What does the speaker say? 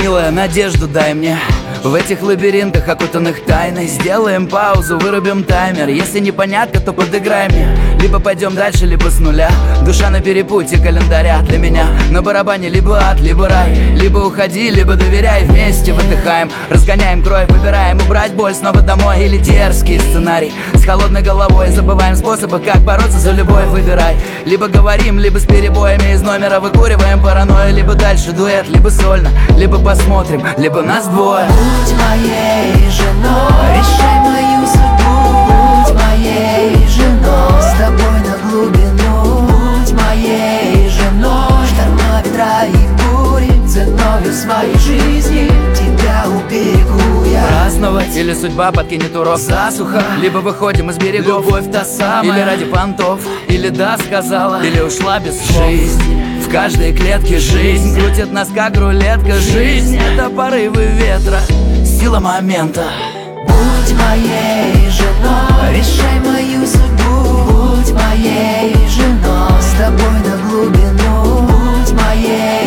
милая, надежду дай мне. В этих лабиринтах, окутанных тайной, сделаем паузу, вырубим таймер. Если непонятно, то подыграй мне. Либо пойдем дальше, либо с нуля. Душа на перепутье календаря. Для меня на барабане либо ад, либо рай. Либо уходи, либо доверяй. Вместе выдыхаем, разгоняем кровь, выбираем убрать боль снова домой. Или дерзкий сценарий с холодной головой. Забываем способы, как бороться за любовь. Выбирай, либо говорим, либо с перебоями из номера выкуриваем паранойю. Либо дальше дуэт, либо сольно, либо посмотрим, либо нас двое. Будь моей женой, решай мою судьбу. Будь моей женой, с тобой на глубину. Будь моей женой, шторма, ветра и бури, ценою своей жизни тебя уберегу я. Праздновать или судьба подкинет урок засуха. Либо выходим из берегов, любовь та самая. Или ради понтов, или да сказала, или ушла без слов. Жизнь в каждой клетке, жизнь крутит нас как рулетка. Жизнь — это порывы ветра, сила момента. Будь моей женой, решай мою судьбу. Будь моей женой, с тобой на глубину. Будь моей